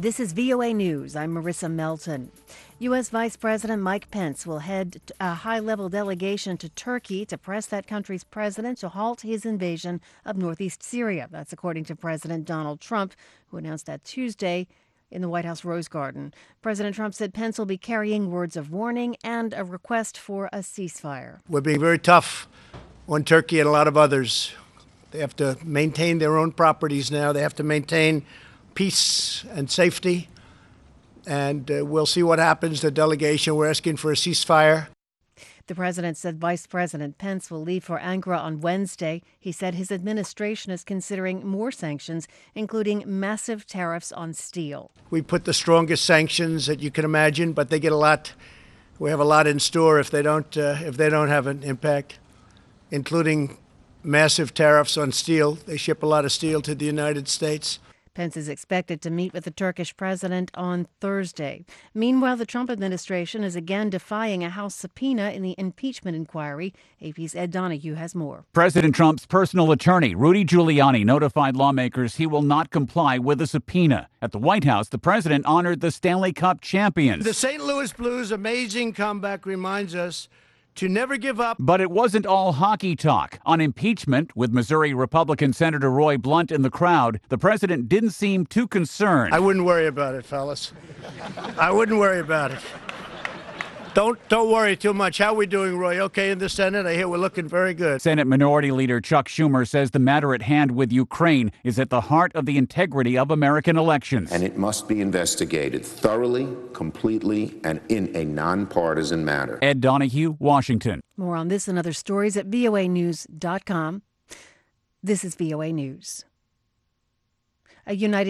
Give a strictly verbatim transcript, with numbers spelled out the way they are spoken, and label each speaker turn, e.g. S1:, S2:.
S1: This is V O A News. I'm Marissa Melton. U S. Vice President Mike Pence will head a high-level delegation to Turkey to press that country's president to halt his invasion of northeast Syria. That's according to President Donald Trump, who announced that Tuesday in the White House Rose Garden. President Trump said Pence will be carrying words of warning and a request for a ceasefire.
S2: We're being very tough on Turkey and a lot of others. They have to maintain their own properties now. They have to maintain peace and safety. And uh, we'll see what happens. The delegation, we're asking for a ceasefire.
S1: The president said Vice President Pence will leave for Ankara on Wednesday. He said his administration is considering more sanctions, including massive tariffs on steel.
S2: We put the strongest sanctions that you can imagine, but they get a lot. We have a lot in store if they don't uh, if they don't have an impact, including massive tariffs on steel. They ship a lot of steel to the United States.
S1: Pence is expected to meet with the Turkish president on Thursday. Meanwhile, the Trump administration is again defying a House subpoena in the impeachment inquiry. A P's Ed Donahue has more.
S3: President Trump's personal attorney, Rudy Giuliani, notified lawmakers he will not comply with a subpoena. At the White House, the president honored the Stanley Cup champions.
S2: The Saint Louis Blues' amazing comeback reminds us to never give up.
S3: But it wasn't all hockey talk. On impeachment, with Missouri Republican Senator Roy Blunt in the crowd, the president didn't seem too concerned.
S2: I wouldn't worry about it, fellas. I wouldn't worry about it. Don't don't worry too much. How are we doing, Roy? Okay in the Senate? I hear we're looking very good.
S3: Senate Minority Leader Chuck Schumer says the matter at hand with Ukraine is at the heart of the integrity of American elections.
S4: And it must be investigated thoroughly, completely, and in a nonpartisan manner.
S3: Ed Donahue, Washington.
S1: More on this and other stories at V O A news dot com. This is V O A News. A United